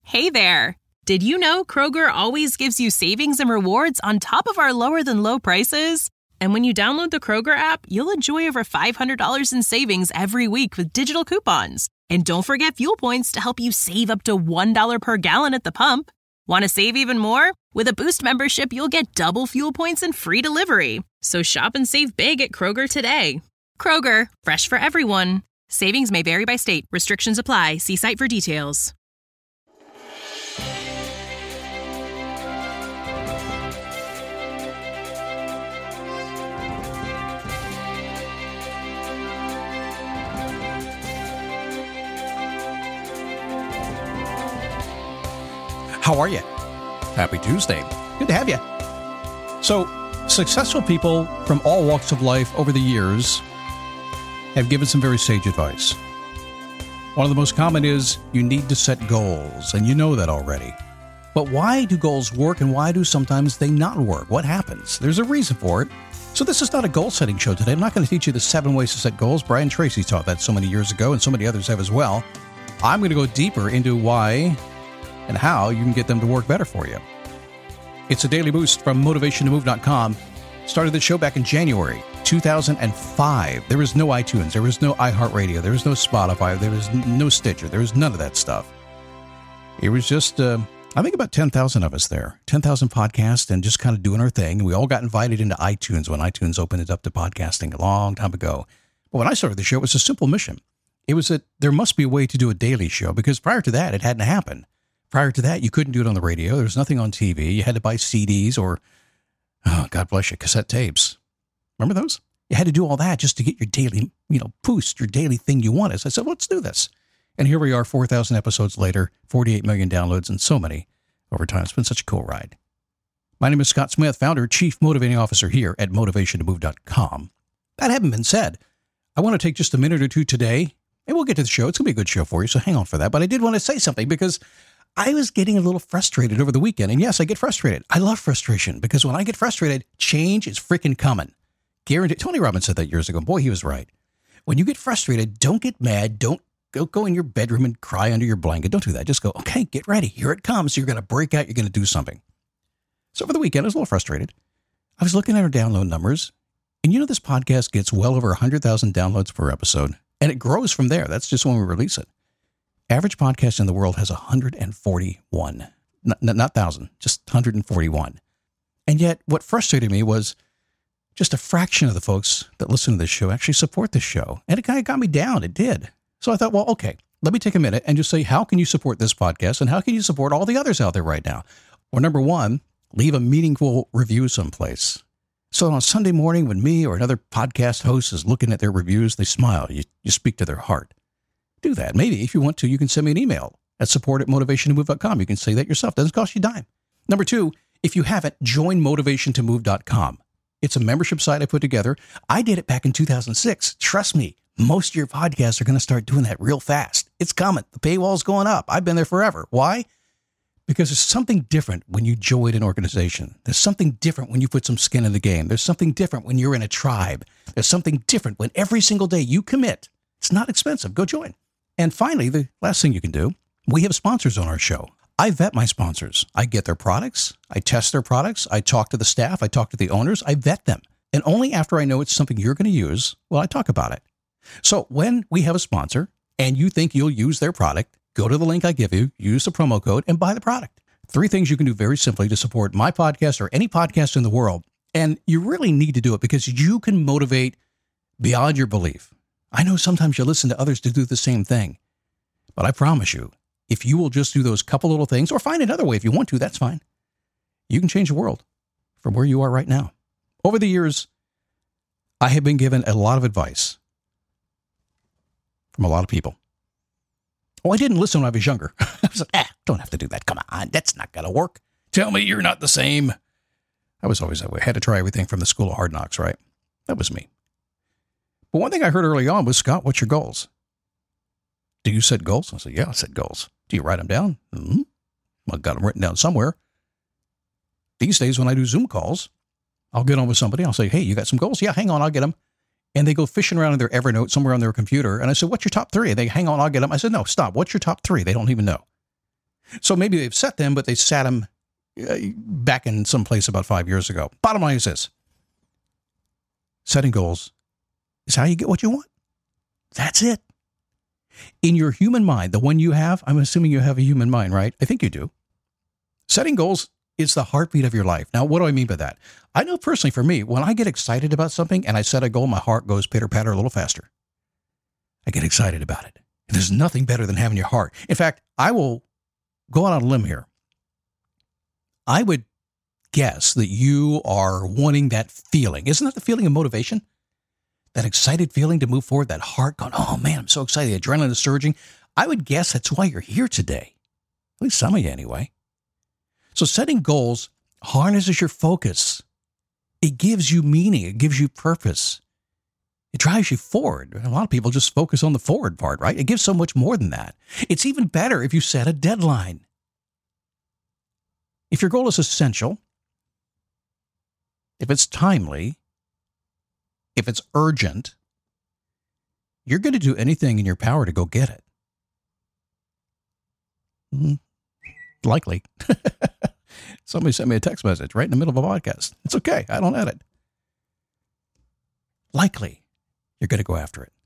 Hey there! Did you know Kroger always gives you savings and rewards on top of our lower-than-low prices? And when you download the Kroger app, you'll enjoy over $500 in savings every week with digital coupons. And don't forget fuel points to help you save up to $1 per gallon at the pump. Want to save even more? With a Boost membership, you'll get double fuel points and free delivery. So shop and save big at Kroger today. Kroger, fresh for everyone. Savings may vary by state. Restrictions apply. See site for details. How are you? Happy Tuesday. Good to have you. So, successful people from all walks of life over the years have given some very sage advice. One of the most common is you need to set goals, and you know that already. But why do goals work and why do sometimes they not work? What happens? There's a reason for it. So this is not a goal-setting show today. I'm not going to teach you the 7 ways to set goals. Brian Tracy taught that so many years ago, and so many others have as well. I'm going to go deeper into why and how you can get them to work better for you. It's a daily boost from motivationtomove.com. Started the show back in January 2005. There was no iTunes. There was no iHeartRadio. There was no Spotify. There was no Stitcher. There was none of that stuff. It was just, I think about 10,000 of us there. 10,000 podcasts and just kind of doing our thing. And we all got invited into iTunes when iTunes opened it up to podcasting a long time ago. But when I started the show, it was a simple mission. It was that there must be a way to do a daily show because prior to that, it hadn't happened. Prior to that, you couldn't do it on the radio. There was nothing on TV. You had to buy CDs or, oh, God bless you, cassette tapes. Remember those? You had to do all that just to get your daily, boost, your daily thing you wanted. So I said, well, let's do this. And here we are, 4,000 episodes later, 48 million downloads, and so many over time. It's been such a cool ride. My name is Scott Smith, founder, chief motivating officer here at motivationtomove.com. That having been said, I want to take just a minute or two today, and we'll get to the show. It's going to be a good show for you, so hang on for that. But I did want to say something because I was getting a little frustrated over the weekend. And yes, I get frustrated. I love frustration because when I get frustrated, change is freaking coming. Guaranteed. Tony Robbins said that years ago. Boy, he was right. When you get frustrated, don't get mad. Don't go in your bedroom and cry under your blanket. Don't do that. Just go, okay, get ready. Here it comes. You're going to break out. You're going to do something. So over the weekend, I was a little frustrated. I was looking at our download numbers. And this podcast gets well over 100,000 downloads per episode. And it grows from there. That's just when we release it. Average podcast in the world has 141, not 1,000, just 141. And yet what frustrated me was just a fraction of the folks that listen to this show actually support this show. And it kind of got me down. It did. So I thought, well, okay, let me take a minute and just say, how can you support this podcast? And how can you support all the others out there right now? Well, number one, leave a meaningful review someplace. So on Sunday morning when me or another podcast host is looking at their reviews, they smile. You speak to their heart. Do that. Maybe if you want to, you can send me an email at support@motivationtomove.com. You can say that yourself. Doesn't cost you a dime. Number two, if you haven't, join motivationtomove.com. It's a membership site I put together. I did it back in 2006. Trust me, most of your podcasts are going to start doing that real fast. It's coming. The paywall's going up. I've been there forever. Why? Because there's something different when you join an organization. There's something different when you put some skin in the game. There's something different when you're in a tribe. There's something different when every single day you commit. It's not expensive. Go join. And finally, the last thing you can do, we have sponsors on our show. I vet my sponsors. I get their products. I test their products. I talk to the staff. I talk to the owners. I vet them. And only after I know it's something you're going to use, will I talk about it. So when we have a sponsor and you think you'll use their product, go to the link I give you, use the promo code, and buy the product. 3 things you can do very simply to support my podcast or any podcast in the world. And you really need to do it because you can motivate beyond your belief. I know sometimes you listen to others to do the same thing, but I promise you, if you will just do those couple little things or find another way if you want to, that's fine. You can change the world from where you are right now. Over the years, I have been given a lot of advice from a lot of people. Oh, I didn't listen when I was younger. I was like, don't have to do that. Come on, that's not going to work. Tell me you're not the same. I was always that way. I had to try everything from the School of Hard Knocks, right? That was me. But one thing I heard early on was, Scott, what's your goals? Do you set goals? I said, yeah, I set goals. Do you write them down? Mm-hmm. Well, I've got them written down somewhere. These days when I do Zoom calls, I'll get on with somebody. I'll say, hey, you got some goals? Yeah, hang on, I'll get them. And they go fishing around in their Evernote somewhere on their computer. And I said, what's your top 3? And they hang on, I'll get them. I said, no, stop. What's your top 3? They don't even know. So maybe they've set them, but they sat them back in some place about 5 years ago. Bottom line is this. Setting goals is how you get what you want. That's it. In your human mind, the one you have, I'm assuming you have a human mind, right? I think you do. Setting goals is the heartbeat of your life. Now, what do I mean by that? I know personally for me, when I get excited about something and I set a goal, my heart goes pitter-patter a little faster. I get excited about it. And there's nothing better than having your heart. In fact, I will go out on a limb here. I would guess that you are wanting that feeling. Isn't that the feeling of motivation? That excited feeling to move forward, that heart going, oh man, I'm so excited. Adrenaline is surging. I would guess that's why you're here today. At least some of you anyway. So setting goals harnesses your focus. It gives you meaning. It gives you purpose. It drives you forward. A lot of people just focus on the forward part, right? It gives so much more than that. It's even better if you set a deadline. If your goal is essential, if it's timely, if it's urgent, you're going to do anything in your power to go get it. Likely. Somebody sent me a text message right in the middle of a podcast. It's okay. I don't edit. Likely, you're going to go after it.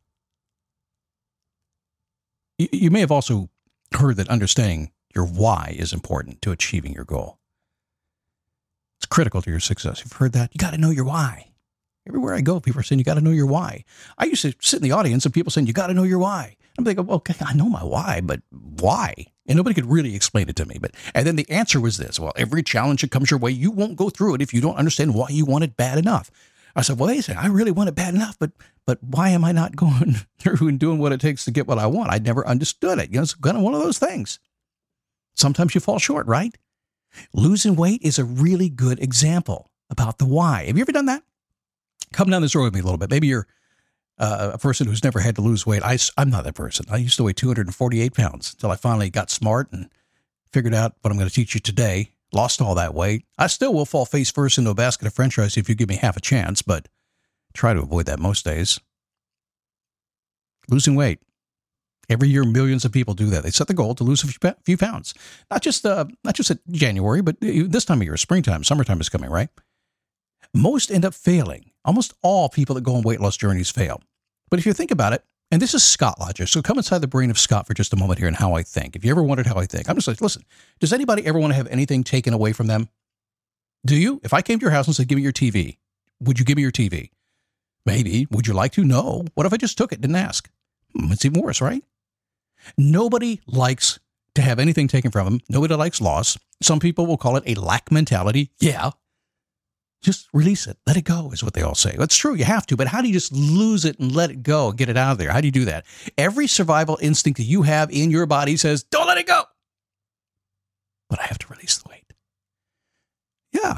You may have also heard that understanding your why is important to achieving your goal. It's critical to your success. You've heard that? You got to know your why. Everywhere I go, people are saying, you got to know your why. I used to sit in the audience and people saying, you got to know your why. I'm thinking, okay, I know my why, but why? And nobody could really explain it to me. And then the answer was this. Well, every challenge that comes your way, you won't go through it if you don't understand why you want it bad enough. I said, well, wait a second, I really want it bad enough, but why am I not going through and doing what it takes to get what I want? I never understood it. It's kind of one of those things. Sometimes you fall short, right? Losing weight is a really good example about the why. Have you ever done that? Come down this road with me a little bit. Maybe you're a person who's never had to lose weight. I'm not that person. I used to weigh 248 pounds until I finally got smart and figured out what I'm going to teach you today. Lost all that weight. I still will fall face first into a basket of french fries if you give me half a chance, but try to avoid that most days. Losing weight. Every year, millions of people do that. They set the goal to lose a few pounds. Not just at January, but this time of year, springtime, summertime is coming, right? Most end up failing. Almost all people that go on weight loss journeys fail. But if you think about it, and this is Scott logic, so come inside the brain of Scott for just a moment here and how I think. If you ever wondered how I think, I'm just like, listen, does anybody ever want to have anything taken away from them? Do you? If I came to your house and said, give me your TV, would you give me your TV? Maybe. Would you like to? No. What if I just took it, didn't ask? It's even worse, right? Nobody likes to have anything taken from them. Nobody likes loss. Some people will call it a lack mentality. Yeah. Just release it. Let it go is what they all say. That's true. You have to. But how do you just lose it and let it go? Get it out of there. How do you do that? Every survival instinct that you have in your body says, don't let it go. But I have to release the weight. Yeah.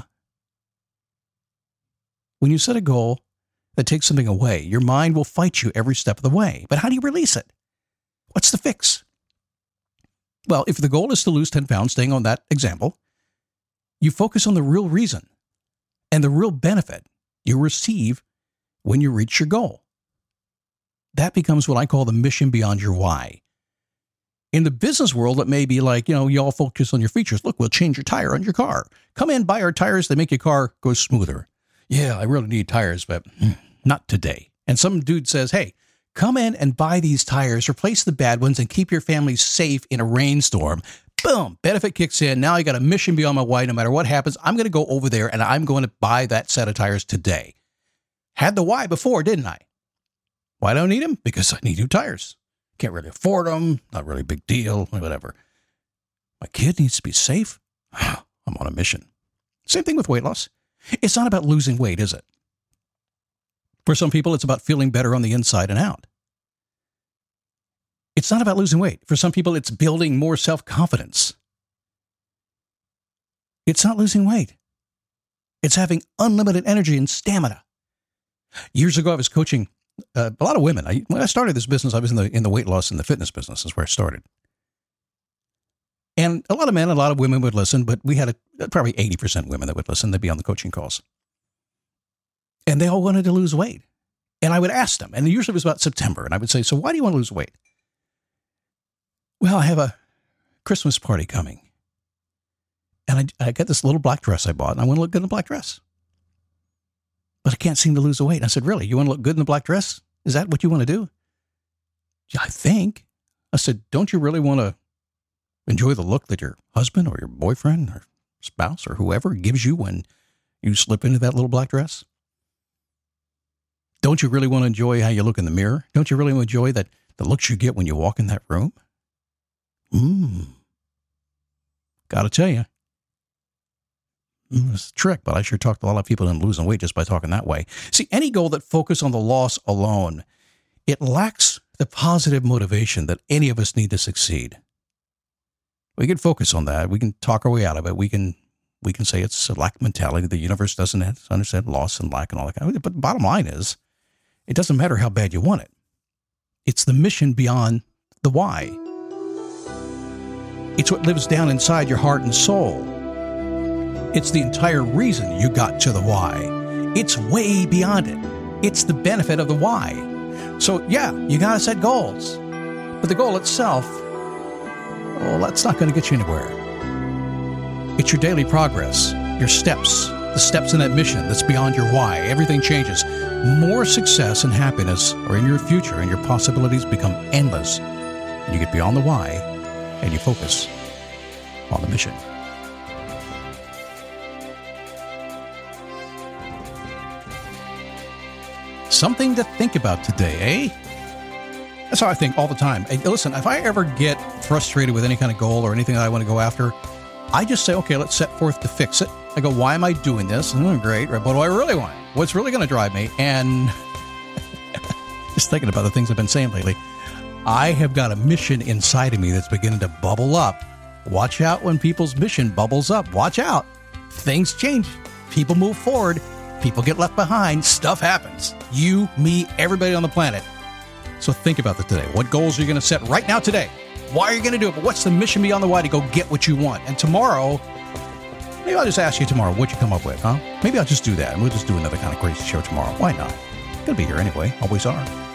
When you set a goal that takes something away, your mind will fight you every step of the way. But how do you release it? What's the fix? Well, if the goal is to lose 10 pounds, staying on that example, you focus on the real reason and the real benefit you receive when you reach your goal. That becomes what I call the mission beyond your why. In the business world, it may be like, you all focus on your features. Look, we'll change your tire on your car. Come in, buy our tires. They make your car go smoother. Yeah, I really need tires, but not today. And some dude says, hey, come in and buy these tires, replace the bad ones, and keep your family safe in a rainstorm. Boom, benefit kicks in. Now I got a mission beyond my why. No matter what happens, I'm going to go over there and I'm going to buy that set of tires today. Had the why before, didn't I? Why don't I need them? Because I need new tires. Can't really afford them. Not really a big deal, whatever. My kid needs to be safe. I'm on a mission. Same thing with weight loss. It's not about losing weight, is it? For some people, it's about feeling better on the inside and out. It's not about losing weight. For some people, it's building more self-confidence. It's not losing weight. It's having unlimited energy and stamina. Years ago, I was coaching a lot of women. When I started this business, I was in the weight loss and the fitness business is where I started. And a lot of men, a lot of women would listen, but we had probably 80% women that would listen. They'd be on the coaching calls. And they all wanted to lose weight. And I would ask them, and usually it was about September, and I would say, so why do you want to lose weight? Well, I have a Christmas party coming. And I got this little black dress I bought, and I want to look good in the black dress. But I can't seem to lose the weight. And I said, really, you want to look good in the black dress? Is that what you want to do? Yeah, I think. I said, don't you really want to enjoy the look that your husband or your boyfriend or spouse or whoever gives you when you slip into that little black dress? Don't you really want to enjoy how you look in the mirror? Don't you really enjoy the looks you get when you walk in that room? Got to tell you. It's a trick, but I sure talked to a lot of people into losing weight just by talking that way. See, any goal that focuses on the loss alone, it lacks the positive motivation that any of us need to succeed. We can focus on that. We can talk our way out of it. We can say it's a lack mentality. The universe doesn't understand loss and lack and all that kind of. But the bottom line is, it doesn't matter how bad you want it. It's the mission beyond the why. It's what lives down inside your heart and soul. It's the entire reason you got to the why. It's way beyond it. It's the benefit of the why. So yeah, you got to set goals. But the goal itself, well, that's not going to get you anywhere. It's your daily progress, your steps, the steps in that mission that's beyond your why. Everything changes. More success and happiness are in your future, and your possibilities become endless. And you get beyond the why, and you focus on the mission. Something to think about today, eh? That's how I think all the time. Hey, listen, if I ever get frustrated with any kind of goal or anything that I want to go after, I just say, okay, let's set forth to fix it. I go, why am I doing this? Great, right? What do I really want? What's really going to drive me? And just thinking about the things I've been saying lately, I have got a mission inside of me that's beginning to bubble up. Watch out when people's mission bubbles up. Watch out. Things change. People move forward. People get left behind. Stuff happens. You, me, everybody on the planet. So think about that today. What goals are you going to set right now today? Why are you going to do it? But what's the mission beyond the why to go get what you want? And tomorrow, maybe I'll just ask you tomorrow what you come up with, huh? Maybe I'll just do that, and we'll just do another kind of crazy show tomorrow. Why not? Gonna be here anyway. Always are.